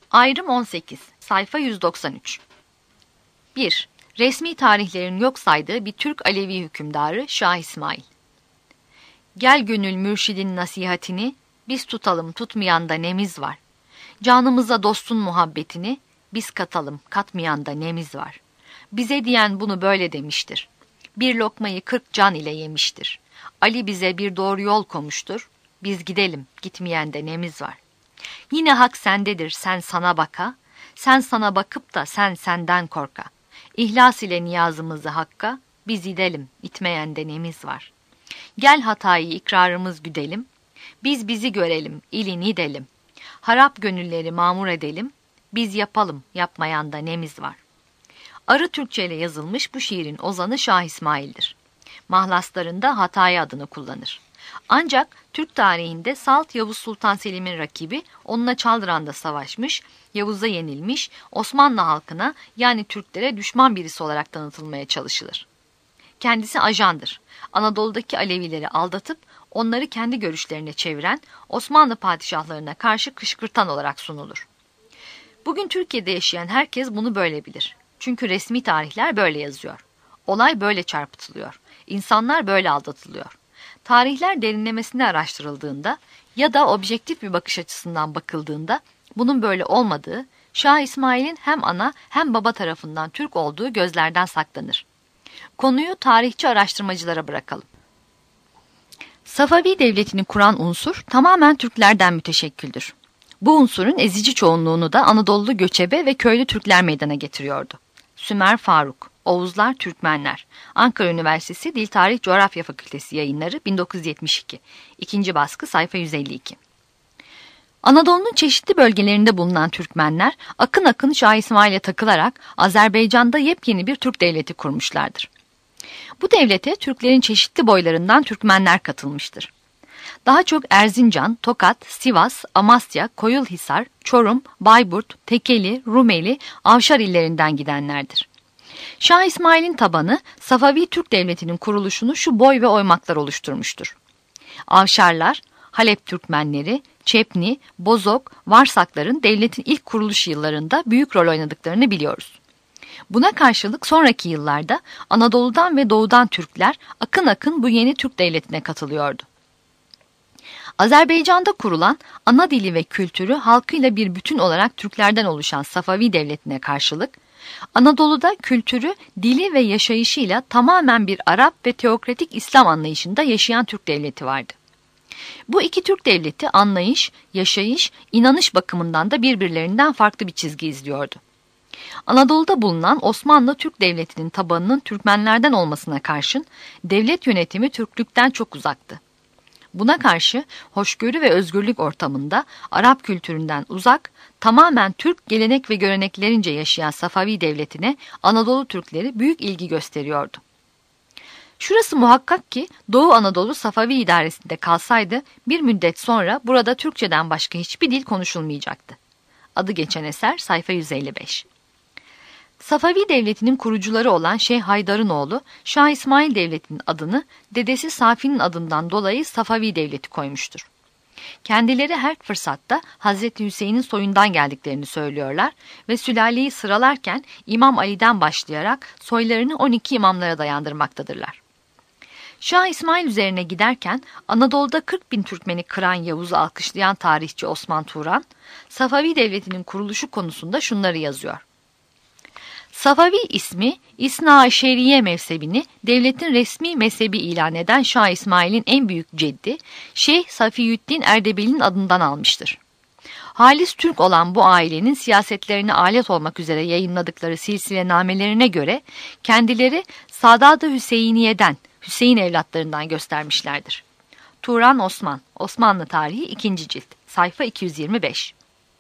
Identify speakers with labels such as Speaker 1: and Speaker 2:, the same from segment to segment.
Speaker 1: Ayrım 18, sayfa 193. 1. Resmi tarihlerin yok saydığı bir Türk Alevi hükümdarı Şah İsmail. Gel gönül mürşidin nasihatini, biz tutalım tutmayan da nemiz var. Canımıza dostun muhabbetini, biz katalım katmayan da nemiz var. Bize diyen bunu böyle demiştir. Bir lokmayı 40 can ile yemiştir. Ali bize bir doğru yol komuştur. Biz gidelim, gitmeyen de nemiz var. Yine hak sendedir, sen sana baka. Sen sana bakıp da sen senden korka. İhlas ile niyazımızı hakka. Biz gidelim, itmeyen de nemiz var. Gel hatayı ikrarımız güdelim. Biz bizi görelim, ilini delim. Harap gönülleri mamur edelim. Biz yapalım, yapmayan da nemiz var. Arı Türkçe ile yazılmış bu şiirin ozanı Şah İsmail'dir. Mahlaslarında Hatay adını kullanır. Ancak Türk tarihinde Salt Yavuz Sultan Selim'in rakibi onunla Çaldıran'da savaşmış, Yavuz'a yenilmiş, Osmanlı halkına yani Türklere düşman birisi olarak tanıtılmaya çalışılır. Kendisi ajandır. Anadolu'daki Alevileri aldatıp onları kendi görüşlerine çeviren, Osmanlı padişahlarına karşı kışkırtan olarak sunulur. Bugün Türkiye'de yaşayan herkes bunu böyle bilir. Çünkü resmi tarihler böyle yazıyor. Olay böyle çarpıtılıyor. İnsanlar böyle aldatılıyor. Tarihler derinlemesine araştırıldığında ya da objektif bir bakış açısından bakıldığında bunun böyle olmadığı, Şah İsmail'in hem ana hem baba tarafından Türk olduğu gözlerden saklanır. Konuyu tarihçi araştırmacılara bırakalım. Safavi devletini kuran unsur tamamen Türklerden müteşekküldür. Bu unsurun ezici çoğunluğunu da Anadolu göçebe ve köylü Türkler meydana getiriyordu. Sümer Faruk, Oğuzlar, Türkmenler. Ankara Üniversitesi Dil Tarih Coğrafya Fakültesi Yayınları 1972. İkinci baskı sayfa 152. Anadolu'nun çeşitli bölgelerinde bulunan Türkmenler akın akın Şah İsmail'e takılarak Azerbaycan'da yepyeni bir Türk devleti kurmuşlardır. Bu devlete Türklerin çeşitli boylarından Türkmenler katılmıştır. Daha çok Erzincan, Tokat, Sivas, Amasya, Koyulhisar, Çorum, Bayburt, Tekeli, Rumeli, Avşar illerinden gidenlerdir. Şah İsmail'in tabanı Safavi Türk Devleti'nin kuruluşunu şu boy ve oymaklar oluşturmuştur. Avşarlar, Halep Türkmenleri, Çepni, Bozok, Varsakların devletin ilk kuruluş yıllarında büyük rol oynadıklarını biliyoruz. Buna karşılık sonraki yıllarda Anadolu'dan ve Doğu'dan Türkler akın akın bu yeni Türk devletine katılıyordu. Azerbaycan'da kurulan ana dili ve kültürü halkıyla bir bütün olarak Türklerden oluşan Safavi devletine karşılık, Anadolu'da kültürü, dili ve yaşayışıyla tamamen bir Arap ve teokratik İslam anlayışında yaşayan Türk devleti vardı. Bu iki Türk devleti anlayış, yaşayış, inanış bakımından da birbirlerinden farklı bir çizgi izliyordu. Anadolu'da bulunan Osmanlı Türk Devleti'nin tabanının Türkmenlerden olmasına karşın devlet yönetimi Türklükten çok uzaktı. Buna karşı hoşgörü ve özgürlük ortamında Arap kültüründen uzak, tamamen Türk gelenek ve göreneklerince yaşayan Safavi devletine Anadolu Türkleri büyük ilgi gösteriyordu. Şurası muhakkak ki Doğu Anadolu Safavi idaresinde kalsaydı bir müddet sonra burada Türkçeden başka hiçbir dil konuşulmayacaktı. Adı geçen eser sayfa 155. Safavi devletinin kurucuları olan Şeyh Haydar'ın oğlu Şah İsmail devletinin adını dedesi Safi'nin adından dolayı Safavi devleti koymuştur. Kendileri her fırsatta Hazreti Hüseyin'in soyundan geldiklerini söylüyorlar ve sülaleyi sıralarken İmam Ali'den başlayarak soylarını 12 imamlara dayandırmaktadırlar. Şah İsmail üzerine giderken Anadolu'da 40 bin Türkmeni kıran Yavuz'u alkışlayan tarihçi Osman Turan, Safavi devletinin kuruluşu konusunda şunları yazıyor. Safavi ismi İsna Aşeriye mezhebini devletin resmi mezhebi ilan eden Şah İsmail'in en büyük ceddi Şeyh Safiyüddin Erdebil'in adından almıştır. Halis Türk olan bu ailenin siyasetlerine alet olmak üzere yayınladıkları silsilenamelerine göre kendileri Sadat-ı Hüseyiniye'den, Hüseyin evlatlarından göstermişlerdir. Turan Osman, Osmanlı Tarihi 2. cilt, sayfa 225.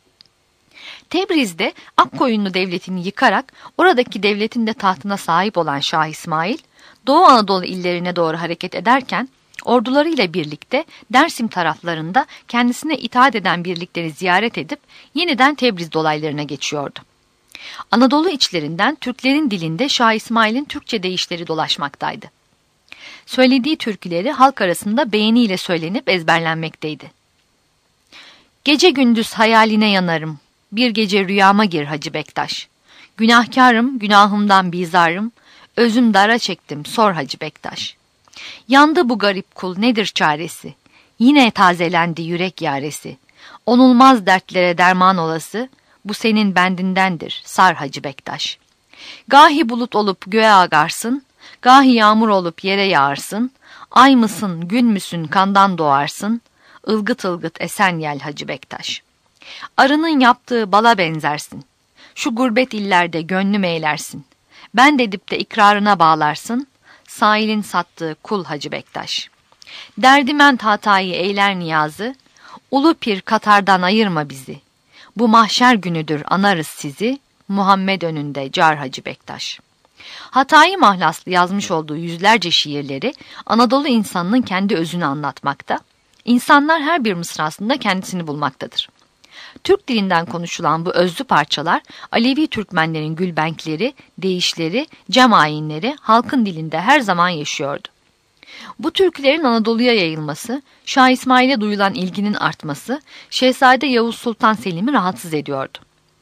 Speaker 1: Tebriz'de Akkoyunlu devletini yıkarak oradaki devletin de tahtına sahip olan Şah İsmail, Doğu Anadolu illerine doğru hareket ederken ordularıyla birlikte Dersim taraflarında kendisine itaat eden birlikleri ziyaret edip yeniden Tebriz dolaylarına geçiyordu. Anadolu içlerinden Türklerin dilinde Şah İsmail'in Türkçe deyişleri dolaşmaktaydı. Söylediği türküleri halk arasında beğeniyle söylenip ezberlenmekteydi. Gece gündüz hayaline yanarım, bir gece rüyama gir Hacı Bektaş. Günahkarım, günahımdan bizarım, özüm dara çektim, sor Hacı Bektaş. Yandı bu garip kul, nedir çaresi? Yine tazelendi yürek yaresi. Onulmaz dertlere derman olası, bu senin bendindendir, sar Hacı Bektaş. Gahi bulut olup göğe ağarsın, gahi yağmur olup yere yağarsın, ay mısın, gün müsün, kandan doğarsın, ılgıt ılgıt esen yel Hacı Bektaş. Arının yaptığı bala benzersin, şu gurbet illerde gönlüm eğlersin, ben dedip de ikrarına bağlarsın, sahilin sattığı kul Hacı Bektaş. Derdiment hatayı eyler niyazı, ulu pir Katar'dan ayırma bizi, bu mahşer günüdür anarız sizi, Muhammed önünde car Hacı Bektaş. Hatayi mahlaslı yazmış olduğu yüzlerce şiirleri Anadolu insanının kendi özünü anlatmakta, insanlar her bir mısrasında kendisini bulmaktadır. Türk dilinden konuşulan bu özlü parçalar, Alevi Türkmenlerin gülbenkleri, deyişleri, cem ayinleri halkın dilinde her zaman yaşıyordu. Bu türkülerin Anadolu'ya yayılması, Şah İsmail'e duyulan ilginin artması, Şehzade Yavuz Sultan Selim'i rahatsız ediyordu.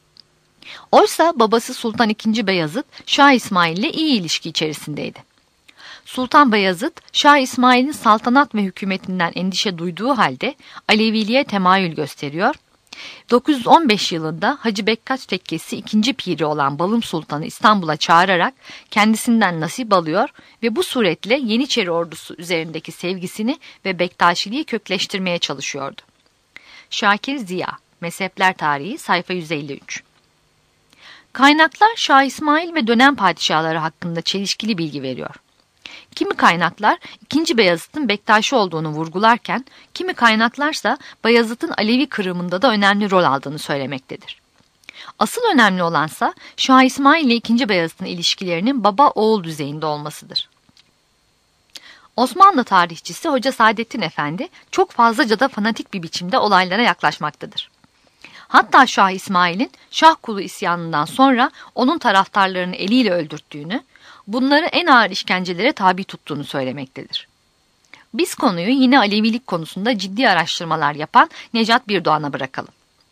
Speaker 1: Oysa babası Sultan II. Beyazıt, Şah İsmail ile iyi ilişki içerisindeydi. Sultan Beyazıt, Şah İsmail'in saltanat ve hükümetinden endişe duyduğu halde Aleviliğe temayül gösteriyor. 915 yılında Hacı Bektaş Tekkesi 2. piri olan Balım Sultan'ı İstanbul'a çağırarak kendisinden nasip alıyor ve bu suretle Yeniçeri ordusu üzerindeki sevgisini ve Bektaşiliği kökleştirmeye çalışıyordu. Şakir Ziya, Mezhepler Tarihi, sayfa 153. Kaynaklar Şah İsmail ve dönem padişahları hakkında çelişkili bilgi veriyor. Kimi kaynaklar 2. Beyazıt'ın Bektaşi olduğunu vurgularken, kimi kaynaklarsa Bayezid'in Alevi kırımında da önemli rol aldığını söylemektedir. Asıl önemli olansa Şah İsmail ile 2. Beyazıt'ın ilişkilerinin baba-oğul düzeyinde olmasıdır. Osmanlı tarihçisi Hoca Saadettin Efendi çok fazlaca da fanatik bir biçimde olaylara yaklaşmaktadır. Hatta Şah İsmail'in Şah Kulu isyanından sonra onun taraftarlarını eliyle öldürttüğünü, bunları en ağır işkencelere tabi tuttuğunu söylemektedir. Biz konuyu yine Alevilik konusunda ciddi araştırmalar yapan Necat Birdoğan'a bırakalım.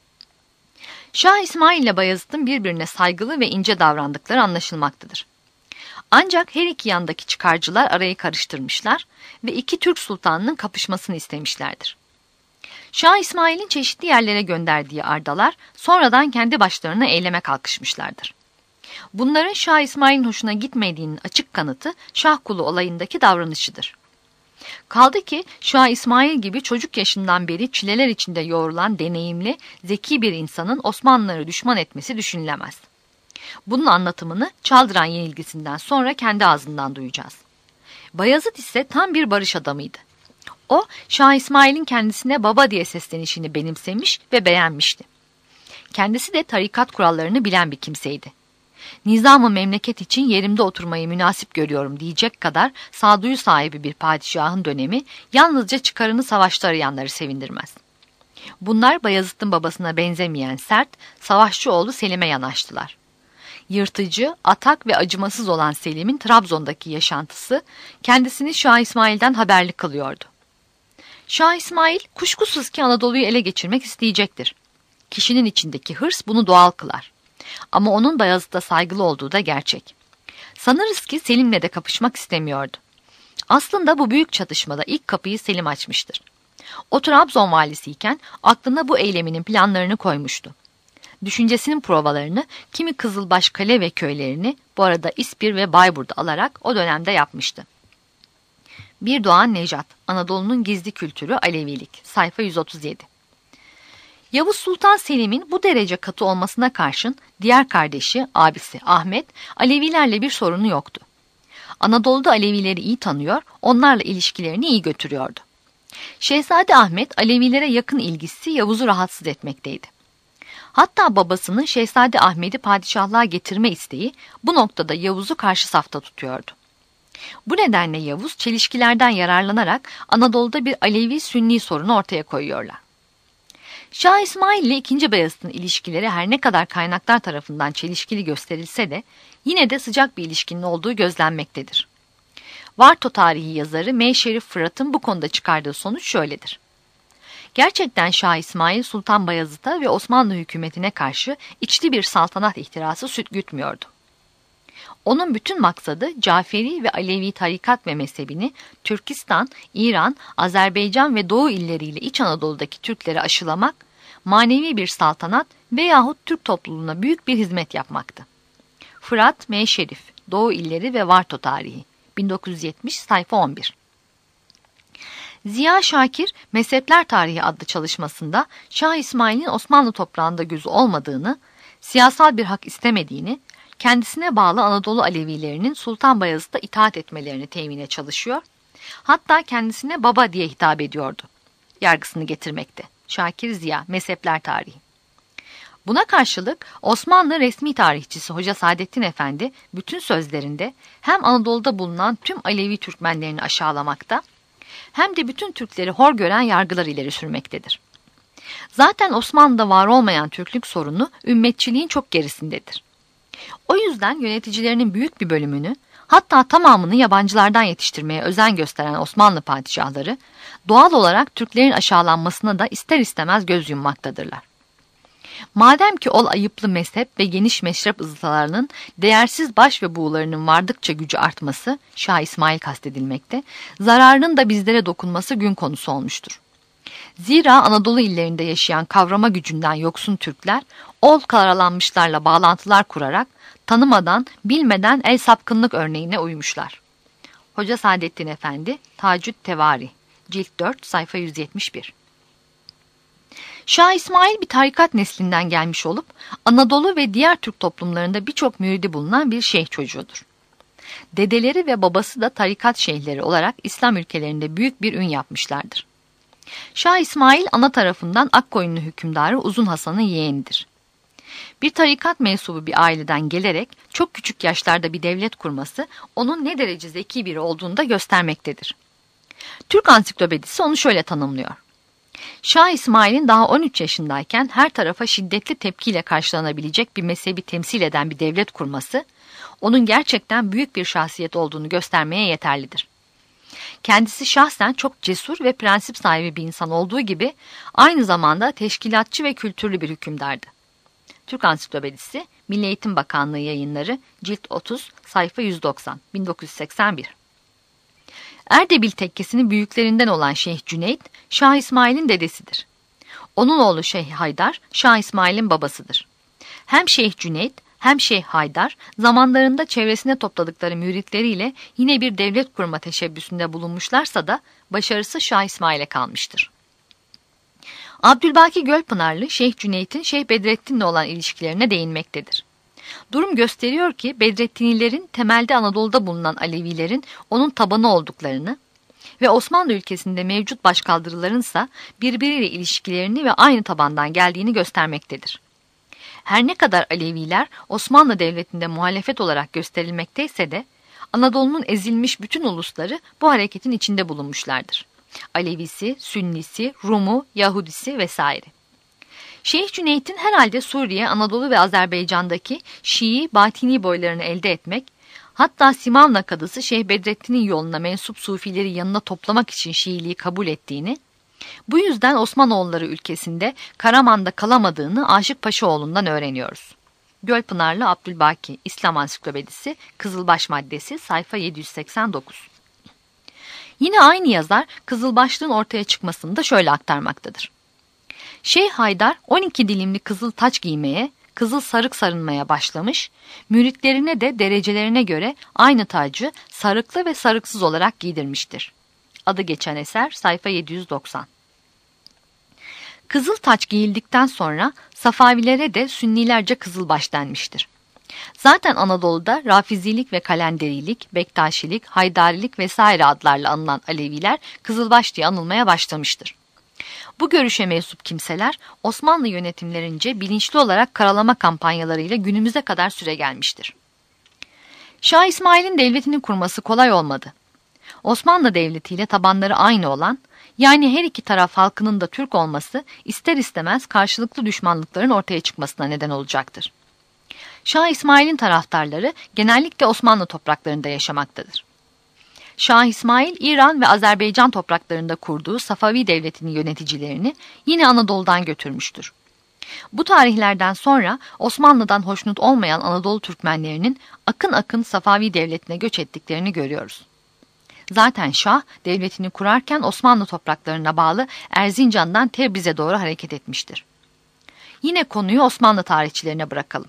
Speaker 1: Şah İsmail ile Bayezid'in birbirine saygılı ve ince davrandıkları anlaşılmaktadır. Ancak her iki yandaki çıkarcılar arayı karıştırmışlar ve iki Türk sultanının kapışmasını istemişlerdir. Şah İsmail'in çeşitli yerlere gönderdiği ardalar sonradan kendi başlarına eyleme kalkışmışlardır. Bunların Şah İsmail'in hoşuna gitmediğinin açık kanıtı Şah Kulu olayındaki davranışıdır. Kaldı ki Şah İsmail gibi çocuk yaşından beri çileler içinde yoğrulan deneyimli, zeki bir insanın Osmanlıları düşman etmesi düşünülemez. Bunun anlatımını Çaldıran yenilgisinden sonra kendi ağzından duyacağız. Bayezid ise tam bir barış adamıydı. O, Şah İsmail'in kendisine baba diye seslenişini benimsemiş ve beğenmişti. Kendisi de tarikat kurallarını bilen bir kimseydi. Nizam-ı memleket için yerimde oturmayı münasip görüyorum diyecek kadar sağduyu sahibi bir padişahın dönemi yalnızca çıkarını savaşta arayanları sevindirmez. Bunlar Bayezid'in babasına benzemeyen sert, savaşçı oğlu Selim'e yanaştılar. Yırtıcı, atak ve acımasız olan Selim'in Trabzon'daki yaşantısı kendisini Şah İsmail'den haberli kılıyordu. Şah İsmail kuşkusuz ki Anadolu'yu ele geçirmek isteyecektir. Kişinin içindeki hırs bunu doğal kılar. Ama onun Bayezid'e saygılı olduğu da gerçek. Sanırız ki Selim'le de kapışmak istemiyordu. Aslında bu büyük çatışmada ilk kapıyı Selim açmıştır. O Trabzon valisiyken aklına bu eyleminin planlarını koymuştu. Düşüncesinin provalarını kimi Kızılbaş kale ve köylerini, bu arada İspir ve Bayburt'ta alarak o dönemde yapmıştı. Birdoğan Necat, Anadolu'nun Gizli Kültürü Alevilik, sayfa 137. Yavuz Sultan Selim'in bu derece katı olmasına karşın diğer kardeşi, abisi Ahmet, Alevilerle bir sorunu yoktu. Anadolu'da Alevileri iyi tanıyor, onlarla ilişkilerini iyi götürüyordu. Şehzade Ahmet, Alevilere yakın ilgisi Yavuz'u rahatsız etmekteydi. Hatta babasının Şehzade Ahmet'i padişahlığa getirme isteği bu noktada Yavuz'u karşı safta tutuyordu. Bu nedenle Yavuz çelişkilerden yararlanarak Anadolu'da bir Alevi-Sünni sorunu ortaya koyuyorlar. Şah İsmail ile 2. Beyazıt'ın ilişkileri her ne kadar kaynaklar tarafından çelişkili gösterilse de yine de sıcak bir ilişkinin olduğu gözlenmektedir. Varto tarihi yazarı M. Şerif Fırat'ın bu konuda çıkardığı sonuç şöyledir. Gerçekten Şah İsmail Sultan Bayezid'e ve Osmanlı hükümetine karşı içli bir saltanat ihtirası süt gütmüyordu. Onun bütün maksadı Caferi ve Alevi tarikat ve mezhebini Türkistan, İran, Azerbaycan ve Doğu illeriyle İç Anadolu'daki Türkleri aşılamak, manevi bir saltanat veyahut Türk topluluğuna büyük bir hizmet yapmaktı. Fırat M. Şerif, Doğu illeri ve Varto tarihi, 1970, sayfa 11. Ziya Şakir, Mezhepler Tarihi adlı çalışmasında Şah İsmail'in Osmanlı toprağında gözü olmadığını, siyasal bir hak istemediğini, kendisine bağlı Anadolu Alevilerinin Sultan Bayezid'e itaat etmelerini temine çalışıyor, hatta kendisine baba diye hitap ediyordu. Yargısını getirmekte. Şakir Ziya, Mezhepler Tarihi. Buna karşılık Osmanlı resmi tarihçisi Hoca Saadettin Efendi bütün sözlerinde hem Anadolu'da bulunan tüm Alevi Türkmenlerini aşağılamakta, hem de bütün Türkleri hor gören yargılar ileri sürmektedir. Zaten Osmanlı'da var olmayan Türklük sorunu ümmetçiliğin çok gerisindedir. O yüzden yöneticilerinin büyük bir bölümünü, hatta tamamını yabancılardan yetiştirmeye özen gösteren Osmanlı padişahları, doğal olarak Türklerin aşağılanmasına da ister istemez göz yummaktadırlar. Madem ki ol ayıplı mezhep ve geniş meşrep ızlalarının değersiz baş ve buğularının vardıkça gücü artması, Şah İsmail kastedilmekte, zararının da bizlere dokunması gün konusu olmuştur. Zira Anadolu illerinde yaşayan kavrama gücünden yoksun Türkler, ol karalanmışlarla bağlantılar kurarak, tanımadan, bilmeden el sapkınlık örneğine uymuşlar. Hoca Saadettin Efendi, Tacüd Tevari, Cilt 4, sayfa 171. Şah İsmail bir tarikat neslinden gelmiş olup, Anadolu ve diğer Türk toplumlarında birçok müridi bulunan bir şeyh çocuğudur. Dedeleri ve babası da tarikat şeyhleri olarak İslam ülkelerinde büyük bir ün yapmışlardır. Şah İsmail ana tarafından Akkoyunlu hükümdarı Uzun Hasan'ın yeğenidir. Bir tarikat mensubu bir aileden gelerek çok küçük yaşlarda bir devlet kurması onun ne derece zeki biri olduğunu da göstermektedir. Türk Ansiklopedisi onu şöyle tanımlıyor. Şah İsmail'in daha 13 yaşındayken her tarafa şiddetli tepkiyle karşılanabilecek bir mezhebi temsil eden bir devlet kurması, onun gerçekten büyük bir şahsiyet olduğunu göstermeye yeterlidir. Kendisi şahsen çok cesur ve prensip sahibi bir insan olduğu gibi, aynı zamanda teşkilatçı ve kültürlü bir hükümdardı. Türk Ansiklopedisi, Milli Eğitim Bakanlığı Yayınları, Cilt 30, sayfa 190, 1981. Erdebil tekkesinin büyüklerinden olan Şeyh Cüneyt, Şah İsmail'in dedesidir. Onun oğlu Şeyh Haydar, Şah İsmail'in babasıdır. Hem Şeyh Cüneyt hem Şeyh Haydar, zamanlarında çevresine topladıkları müritleriyle yine bir devlet kurma teşebbüsünde bulunmuşlarsa da başarısı Şah İsmail'e kalmıştır. Abdülbaki Gölpınarlı, Şeyh Cüneyt'in Şeyh Bedrettin'le olan ilişkilerine değinmektedir. Durum gösteriyor ki Bedrettinilerin temelde Anadolu'da bulunan Alevilerin onun tabanı olduklarını ve Osmanlı ülkesinde mevcut başkaldırıların ise birbiriyle ilişkilerini ve aynı tabandan geldiğini göstermektedir. Her ne kadar Aleviler Osmanlı Devleti'nde muhalefet olarak gösterilmekteyse de Anadolu'nun ezilmiş bütün ulusları bu hareketin içinde bulunmuşlardır. Alevisi, Sünnisi, Rumu, Yahudisi vesaire. Şeyh Cüneyt'in herhalde Suriye, Anadolu ve Azerbaycan'daki Şii, Batini boylarını elde etmek, hatta Simavna kadısı Şeyh Bedrettin'in yoluna mensup Sufileri yanına toplamak için Şiiliği kabul ettiğini, bu yüzden Osmanoğulları ülkesinde Karaman'da kalamadığını Aşık Paşaoğlu'ndan öğreniyoruz. Gölpınarlı Abdülbaki, İslam Ansiklopedisi, Kızılbaş maddesi, sayfa 789. Yine aynı yazar Kızılbaşlığın ortaya çıkmasını da şöyle aktarmaktadır. Şeyh Haydar 12 dilimli kızıl taç giymeye, kızıl sarık sarınmaya başlamış, müritlerine de derecelerine göre aynı tacı sarıklı ve sarıksız olarak giydirmiştir. Adı geçen eser sayfa 790. Kızıl taç giyildikten sonra Safavilere de Sünnilerce kızılbaş denmiştir. Zaten Anadolu'da Rafizilik ve Kalenderilik, Bektaşilik, Haydarilik vesaire adlarla anılan Aleviler kızılbaş diye anılmaya başlamıştır. Bu görüşe mensup kimseler Osmanlı yönetimlerince bilinçli olarak karalama kampanyalarıyla günümüze kadar süre gelmiştir. Şah İsmail'in devletini kurması kolay olmadı. Osmanlı Devleti ile tabanları aynı olan, yani her iki taraf halkının da Türk olması ister istemez karşılıklı düşmanlıkların ortaya çıkmasına neden olacaktır. Şah İsmail'in taraftarları genellikle Osmanlı topraklarında yaşamaktadır. Şah İsmail, İran ve Azerbaycan topraklarında kurduğu Safavi devletinin yöneticilerini yine Anadolu'dan götürmüştür. Bu tarihlerden sonra Osmanlı'dan hoşnut olmayan Anadolu Türkmenlerinin akın akın Safavi devletine göç ettiklerini görüyoruz. Zaten Şah devletini kurarken Osmanlı topraklarına bağlı Erzincan'dan Tebriz'e doğru hareket etmiştir. Yine konuyu Osmanlı tarihçilerine bırakalım.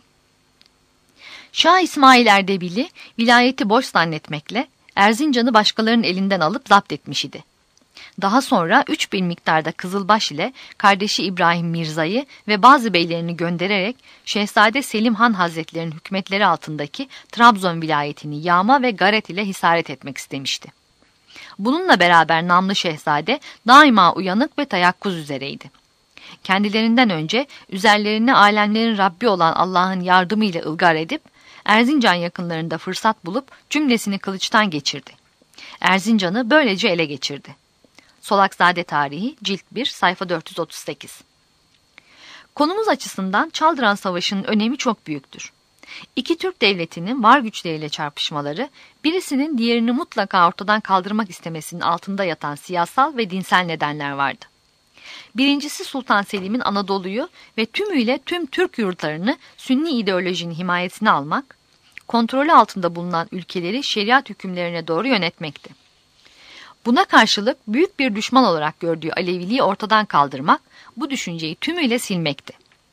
Speaker 1: Şah İsmail Erdebili vilayeti boş zannetmekle Erzincan'ı başkalarının elinden alıp zapt etmiş idi. Daha sonra 3000 miktarda kızılbaş ile kardeşi İbrahim Mirza'yı ve bazı beylerini göndererek Şehzade Selim Han Hazretlerinin hükmetleri altındaki Trabzon vilayetini yağma ve garet ile hisaret etmek istemişti. Bununla beraber namlı şehzade daima uyanık ve teyakkuz üzereydi. Kendilerinden önce üzerlerine alemlerin Rabbi olan Allah'ın yardımıyla ılgar edip Erzincan yakınlarında fırsat bulup cümlesini kılıçtan geçirdi. Erzincan'ı böylece ele geçirdi. Solakzade Tarihi Cilt 1 sayfa 438. Konumuz açısından Çaldıran Savaşı'nın önemi çok büyüktür. İki Türk devletinin var güçleriyle çarpışmaları, birisinin diğerini mutlaka ortadan kaldırmak istemesinin altında yatan siyasal ve dinsel nedenler vardı. Birincisi Sultan Selim'in Anadolu'yu ve tümüyle tüm Türk yurtlarını Sünni ideolojinin himayesine almak, kontrolü altında bulunan ülkeleri şeriat hükümlerine doğru yönetmekti. Buna karşılık büyük bir düşman olarak gördüğü Aleviliği ortadan kaldırmak, bu düşünceyi tümüyle silmekti.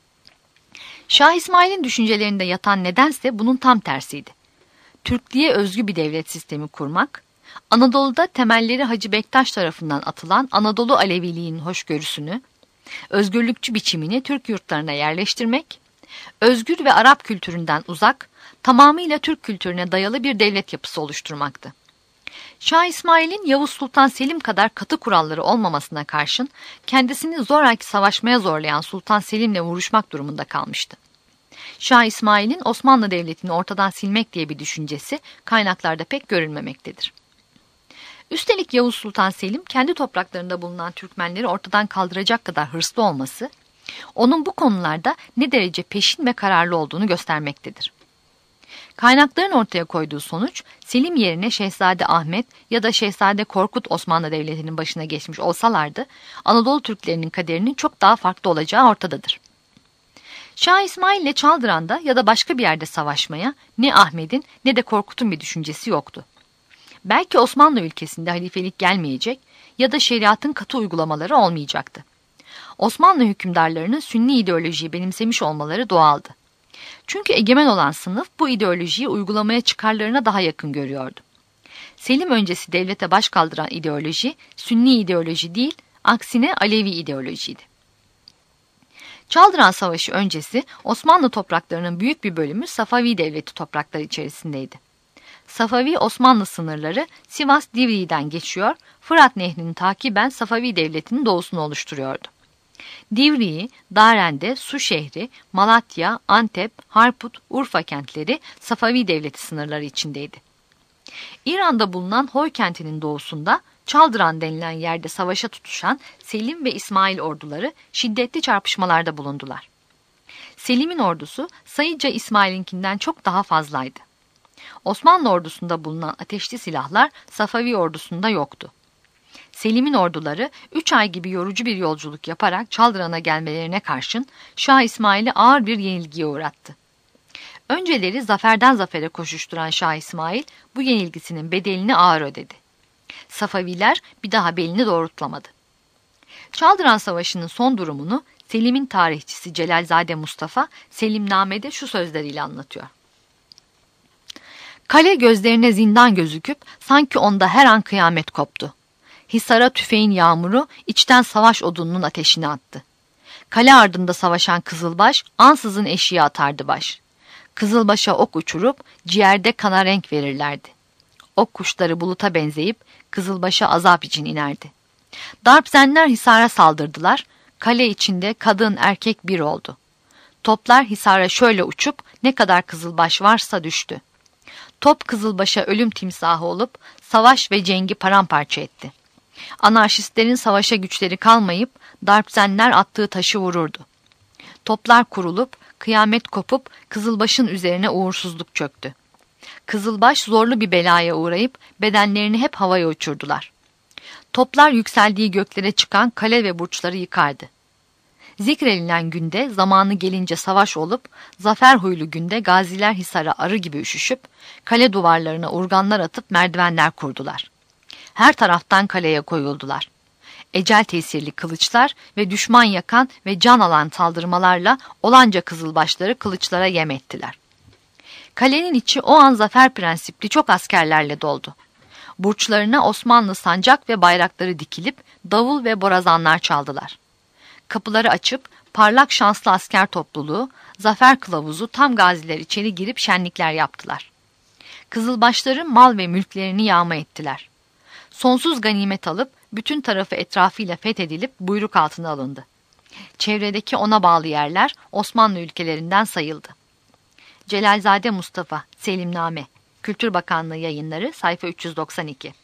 Speaker 1: Şah İsmail'in düşüncelerinde yatan nedense bunun tam tersiydi. Türklüğe özgü bir devlet sistemi kurmak, Anadolu'da temelleri Hacı Bektaş tarafından atılan Anadolu Aleviliğinin hoşgörüsünü, özgürlükçü biçimini Türk yurtlarına yerleştirmek, özgür ve Arap kültüründen uzak, tamamıyla Türk kültürüne dayalı bir devlet yapısı oluşturmaktı. Şah İsmail'in Yavuz Sultan Selim kadar katı kuralları olmamasına karşın kendisini zoraki savaşmaya zorlayan Sultan Selim'le vuruşmak durumunda kalmıştı. Şah İsmail'in Osmanlı Devleti'ni ortadan silmek diye bir düşüncesi kaynaklarda pek görülmemektedir. Üstelik Yavuz Sultan Selim kendi topraklarında bulunan Türkmenleri ortadan kaldıracak kadar hırslı olması, onun bu konularda ne derece peşin ve kararlı olduğunu göstermektedir. Kaynakların ortaya koyduğu sonuç, Selim yerine Şehzade Ahmet ya da Şehzade Korkut Osmanlı Devleti'nin başına geçmiş olsalardı, Anadolu Türklerinin kaderinin çok daha farklı olacağı ortadadır. Şah İsmail ile Çaldıran'da ya da başka bir yerde savaşmaya ne Ahmet'in ne de Korkut'un bir düşüncesi yoktu. Belki Osmanlı ülkesinde halifelik gelmeyecek ya da şeriatın katı uygulamaları olmayacaktı. Osmanlı hükümdarlarının Sünni ideolojiyi benimsemiş olmaları doğaldı. Çünkü egemen olan sınıf bu ideolojiyi uygulamaya çıkarlarına daha yakın görüyordu. Selim öncesi devlete baş kaldıran ideoloji, Sünni ideoloji değil, aksine Alevi ideolojiydi. Çaldıran Savaşı öncesi Osmanlı topraklarının büyük bir bölümü Safavi devleti toprakları içerisindeydi. Safavi Osmanlı sınırları Sivas Divriği'den geçiyor, Fırat Nehri'ni takiben Safavi devletinin doğusunu oluşturuyordu. Divriği, Darende, Suşehri, Malatya, Antep, Harput, Urfa kentleri Safavi devleti sınırları içindeydi. İran'da bulunan Hoy kentinin doğusunda Çaldıran denilen yerde savaşa tutuşan Selim ve İsmail orduları şiddetli çarpışmalarda bulundular. Selim'in ordusu sayıca İsmail'inkinden çok daha fazlaydı. Osmanlı ordusunda bulunan ateşli silahlar Safavi ordusunda yoktu. Selim'in orduları 3 ay gibi yorucu bir yolculuk yaparak Çaldıran'a gelmelerine karşın Şah İsmail'i ağır bir yenilgiye uğrattı. Önceleri zaferden zafere koşuşturan Şah İsmail bu yenilgisinin bedelini ağır ödedi. Safaviler bir daha belini doğrultlamadı. Çaldıran Savaşı'nın son durumunu Selim'in tarihçisi Celalzade Mustafa Selimname'de şu sözleriyle anlatıyor. Kale gözlerine zindan gözüküp sanki onda her an kıyamet koptu. Hisara tüfeğin yağmuru içten savaş odununun ateşini attı. Kale ardında savaşan Kızılbaş ansızın eşiğe atardı baş. Kızılbaş'a ok uçurup ciğerde kana renk verirlerdi. Ok kuşları buluta benzeyip Kızılbaş'a azap için inerdi. Darpzenler Hisar'a saldırdılar. Kale içinde kadın erkek bir oldu. Toplar Hisar'a şöyle uçup ne kadar Kızılbaş varsa düştü. Top Kızılbaş'a ölüm timsahı olup savaş ve cengi paramparça etti. Anarşistlerin savaşa güçleri kalmayıp darpzenler attığı taşı vururdu. Toplar kurulup kıyamet kopup Kızılbaş'ın üzerine uğursuzluk çöktü. Kızılbaş zorlu bir belaya uğrayıp bedenlerini hep havaya uçurdular. Toplar yükseldiği göklere çıkan kale ve burçları yıkardı. Zikredilen günde zamanı gelince savaş olup, zafer huylu günde gaziler hisara arı gibi üşüşüp, kale duvarlarına urganlar atıp merdivenler kurdular. Her taraftan kaleye koyuldular. Ecel tesirli kılıçlar ve düşman yakan ve can alan saldırmalarla olanca kızılbaşları kılıçlara yem ettiler. Kalenin içi o an zafer prensipli çok askerlerle doldu. Burçlarına Osmanlı sancak ve bayrakları dikilip davul ve borazanlar çaldılar. Kapıları açıp parlak şanslı asker topluluğu, zafer kılavuzu tam gaziler içeri girip şenlikler yaptılar. Kızılbaşların mal ve mülklerini yağma ettiler. Sonsuz ganimet alıp bütün tarafı etrafıyla fethedilip buyruk altına alındı. Çevredeki ona bağlı yerler Osmanlı ülkelerinden sayıldı. Celalzade Mustafa, Selimname, Kültür Bakanlığı Yayınları, sayfa 392.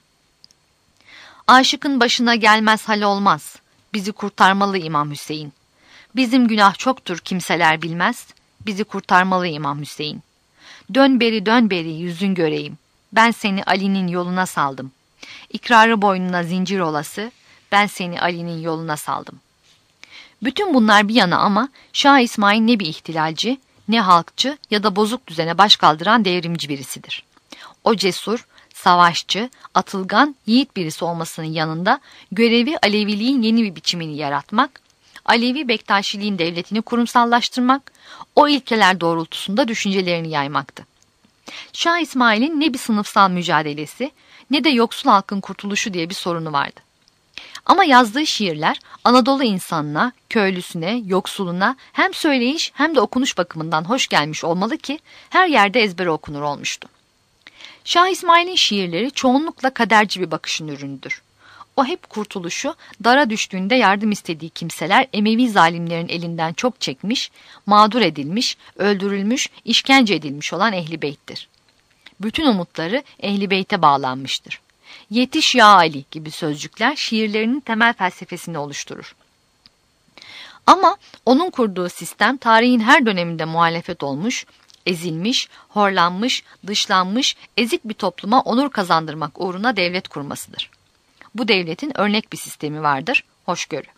Speaker 1: Aşıkın başına gelmez hal olmaz, bizi kurtarmalı İmam Hüseyin. Bizim günah çoktur kimseler bilmez, bizi kurtarmalı İmam Hüseyin. Dön beri yüzün göreyim, ben seni Ali'nin yoluna saldım. İkrarı boynuna zincir olası, ben seni Ali'nin yoluna saldım. Bütün bunlar bir yana ama Şah İsmail ne bir ihtilalci, ne halkçı ya da bozuk düzene baş kaldıran devrimci birisidir. O cesur, savaşçı, atılgan, yiğit birisi olmasının yanında görevi Aleviliğin yeni bir biçimini yaratmak, Alevi Bektaşiliğin devletini kurumsallaştırmak, o ilkeler doğrultusunda düşüncelerini yaymaktı. Şah İsmail'in ne bir sınıfsal mücadelesi ne de yoksul halkın kurtuluşu diye bir sorunu vardı. Ama yazdığı şiirler Anadolu insanına, köylüsüne, yoksuluna hem söyleyiş hem de okunuş bakımından hoş gelmiş olmalı ki her yerde ezbere okunur olmuştu. Şah İsmail'in şiirleri çoğunlukla kaderci bir bakışın ürünüdür. O hep kurtuluşu, dara düştüğünde yardım istediği kimseler Emevi zalimlerin elinden çok çekmiş, mağdur edilmiş, öldürülmüş, işkence edilmiş olan Ehl-i Beyt'tir. Bütün umutları Ehl-i Beyt'e bağlanmıştır. Yetiş ya Ali gibi sözcükler şiirlerinin temel felsefesini oluşturur. Ama onun kurduğu sistem tarihin her döneminde muhalefet olmuş, ezilmiş, horlanmış, dışlanmış, ezik bir topluma onur kazandırmak uğruna devlet kurmasıdır. Bu devletin örnek bir sistemi vardır, hoşgörü.